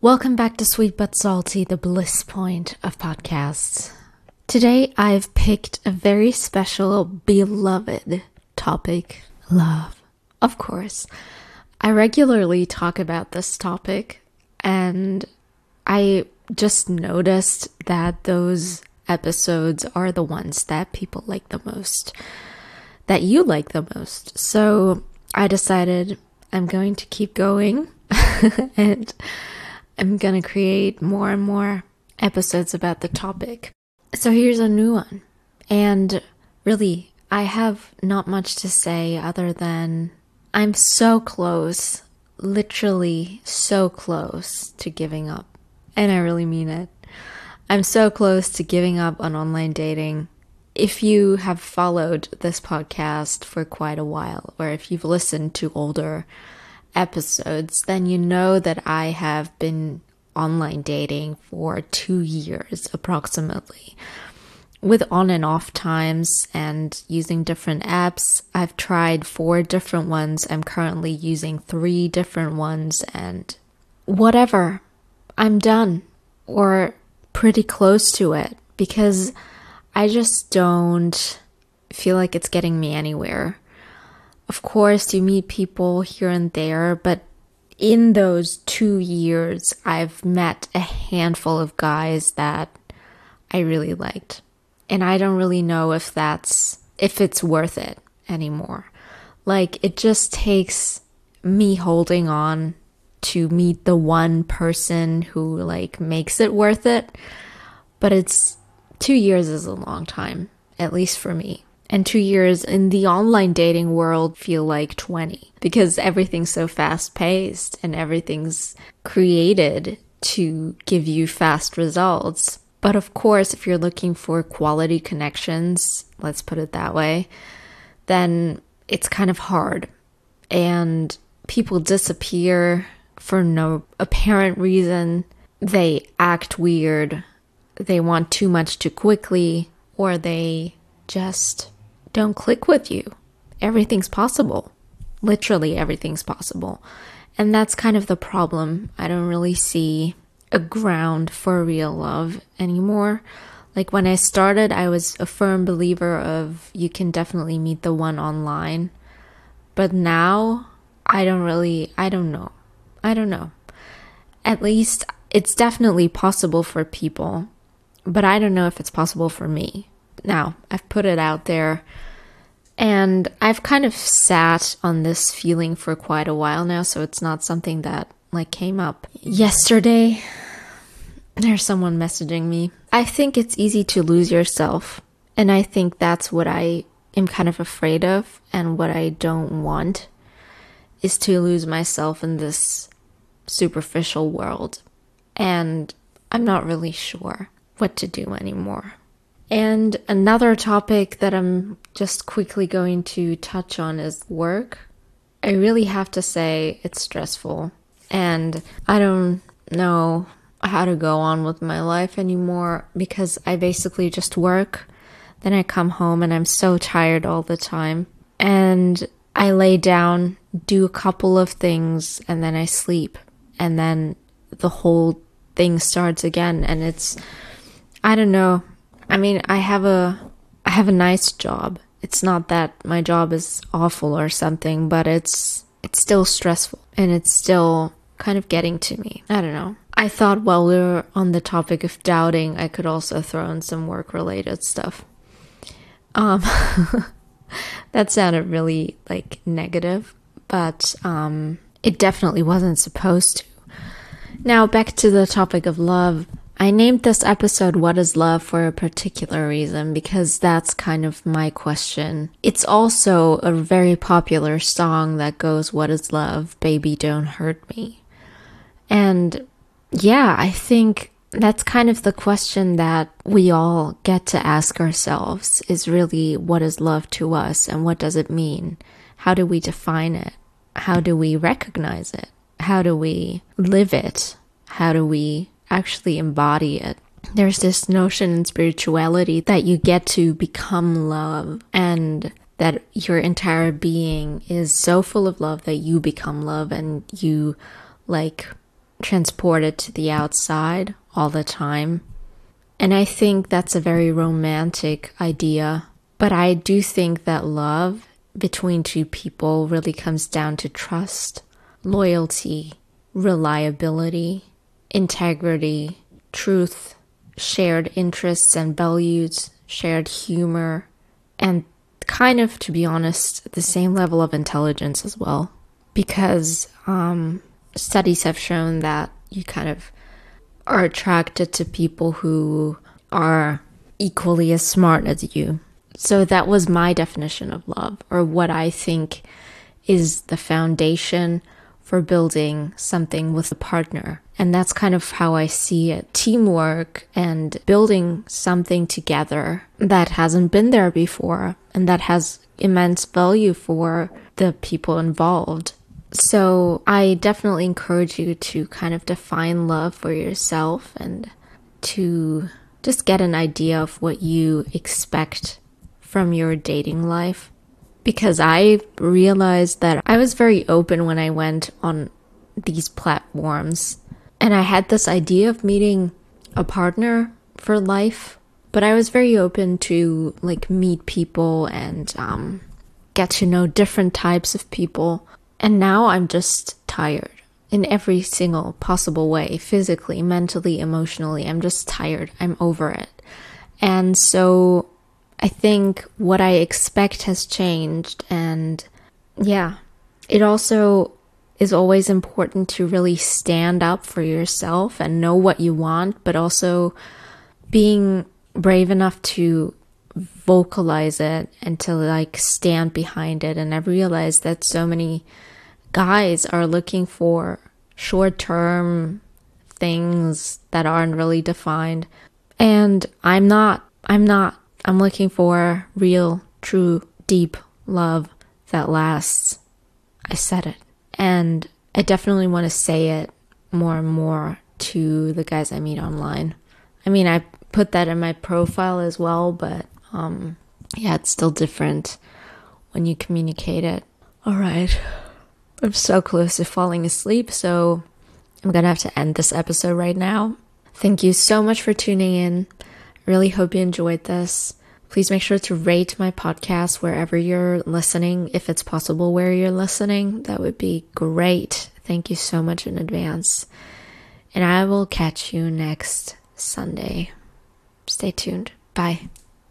Welcome back to Sweet But Salty, the bliss point of podcasts. Today I've picked a very special, beloved topic, love. Of course, I regularly talk about this topic, and I just noticed that those episodes are the ones that people like the most, that you like the most. So I decided I'm going to keep going and I'm going to create more and more episodes about the topic. So here's a new one. And really, I have not much to say other than I'm so close, literally so close to giving up. And I really mean it. I'm so close to giving up on online dating. If you have followed this podcast for quite a while, or if you've listened to older episodes, then you know that I have been online dating for 2 years approximately, with on and off times and using different apps. I've tried 4 different ones. I'm currently using 3 different ones, and whatever, I'm done, or pretty close to it, because I just don't feel like it's getting me anywhere. Of course, you meet people here and there, but in those 2 years, I've met a handful of guys that I really liked. And I don't really know if it's worth it anymore. Like, it just takes me holding on to meet the one person who, makes it worth it. But 2 years is a long time, at least for me. And 2 years in the online dating world feel like 20, because everything's so fast paced and everything's created to give you fast results. But of course, if you're looking for quality connections, let's put it that way, then it's kind of hard. And people disappear for no apparent reason. They act weird. They want too much too quickly, or they just don't click with you. Everything's possible. Literally everything's possible. And that's kind of the problem. I don't really see a ground for real love anymore. Like, when I started, I was a firm believer of you can definitely meet the one online. But now, I don't know. At least it's definitely possible for people, but I don't know if it's possible for me. Now, I've put it out there, and I've kind of sat on this feeling for quite a while now, so it's not something that came up yesterday. There's someone messaging me. I think it's easy to lose yourself, and I think that's what I am kind of afraid of, and what I don't want is to lose myself in this superficial world, and I'm not really sure what to do anymore. And another topic that I'm just quickly going to touch on is work. I really have to say it's stressful, and I don't know how to go on with my life anymore, because I basically just work, then I come home and I'm so tired all the time, and I lay down, do a couple of things, and then I sleep, and then the whole thing starts again. And I don't know. I mean, I have a nice job. It's not that my job is awful or something, but it's still stressful, and it's still kind of getting to me. I don't know. I thought while we were on the topic of doubting, I could also throw in some work-related stuff. That sounded really negative, but it definitely wasn't supposed to. Now, back to the topic of love. I named this episode What is Love for a particular reason, because that's kind of my question. It's also a very popular song that goes, "What is love? Baby, don't hurt me." And yeah, I think that's kind of the question that we all get to ask ourselves, is really, what is love to us, and what does it mean? How do we define it? How do we recognize it? How do we live it? How do we actually embody it? There's this notion in spirituality that you get to become love, and that your entire being is so full of love that you become love, and you transport it to the outside all the time. And I think that's a very romantic idea. But I do think that love between two people really comes down to trust, loyalty, reliability, integrity, truth, shared interests and values, shared humor, and kind of, to be honest, the same level of intelligence as well. Because studies have shown that you kind of are attracted to people who are equally as smart as you. So that was my definition of love, or what I think is the foundation for building something with a partner. And that's kind of how I see it. Teamwork and building something together that hasn't been there before and that has immense value for the people involved. So I definitely encourage you to kind of define love for yourself and to just get an idea of what you expect from your dating life. Because I realized that I was very open when I went on these platforms. And I had this idea of meeting a partner for life. But I was very open to meet people and get to know different types of people. And now I'm just tired in every single possible way, physically, mentally, emotionally. I'm just tired. I'm over it. And so I think what I expect has changed. And yeah, it also is always important to really stand up for yourself and know what you want, but also being brave enough to vocalize it and to stand behind it. And I've realized that so many guys are looking for short-term things that aren't really defined. And I'm not. I'm looking for real, true, deep love that lasts. I said it. And I definitely want to say it more and more to the guys I meet online. I mean, I put that in my profile as well, but yeah, it's still different when you communicate it. All right. I'm so close to falling asleep, so I'm gonna have to end this episode right now. Thank you so much for tuning in. I really hope you enjoyed this. Please make sure to rate my podcast wherever you're listening. If it's possible where you're listening, that would be great. Thank you so much in advance. And I will catch you next Sunday. Stay tuned. Bye.